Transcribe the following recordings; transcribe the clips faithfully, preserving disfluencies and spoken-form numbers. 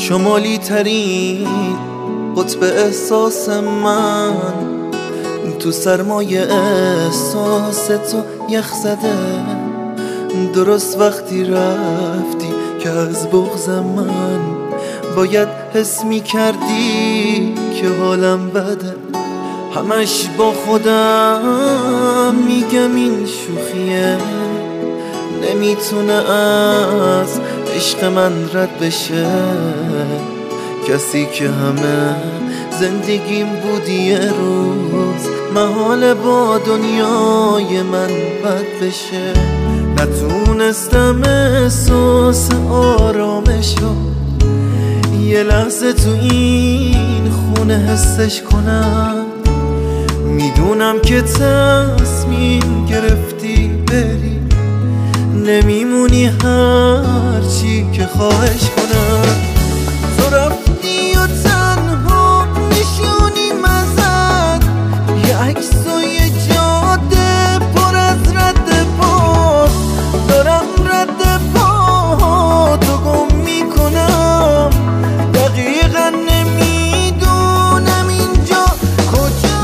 شمالی ترین قطب احساس من، تو سرمایه احساس تو یخ زده. درست وقتی رفتی که از بغض من باید حس می کردی که حالم بده. همش با خودم میگم این شوخیه، نمیتونه از عشق من رد بشه. کسی که همه زندگیم بود یه روز محال با دنیای من بد بشه. نتونستم احساس آرامشو یه لحظه تو این خونه حسش کنم. میدونم که تصمیم گرفتی بری، نمیمونی هرچی که خواهش کنم. تو رفتی و تنها نشونی مزد، یه عکس و یه جاده پر از رد پا. دارم رد پا تو گم میکنم، دقیقا نمیدونم اینجا کجا.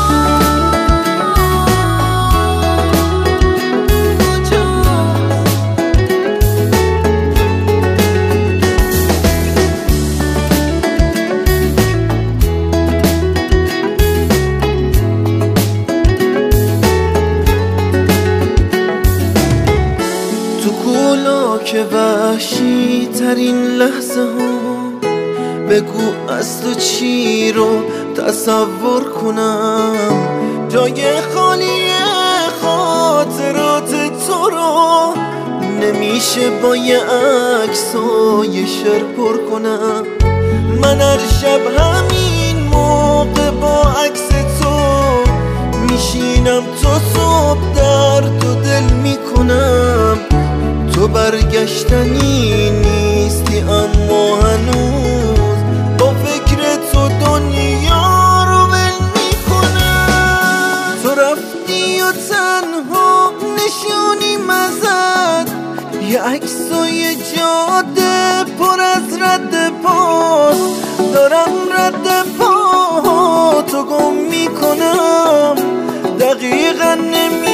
که وحشی ترین لحظه ها، بگو از تو چی رو تصور کنم. جای خالی خاطرات تو رو نمیشه با یه عکس و یه شعر پر کنم. من هر شب همین موقع با عکس تو میشینم، تو صبح درد و دل میکنم. تو برگشتنی نیستی اما هنوز با فکر تو دنیا رو ول میکنم. تو رفتی و تنها نشونی مزد، یه عکس و یه جاده پر از رد پاس. دارم رد پا تو گم میکنم، دقیقا نمی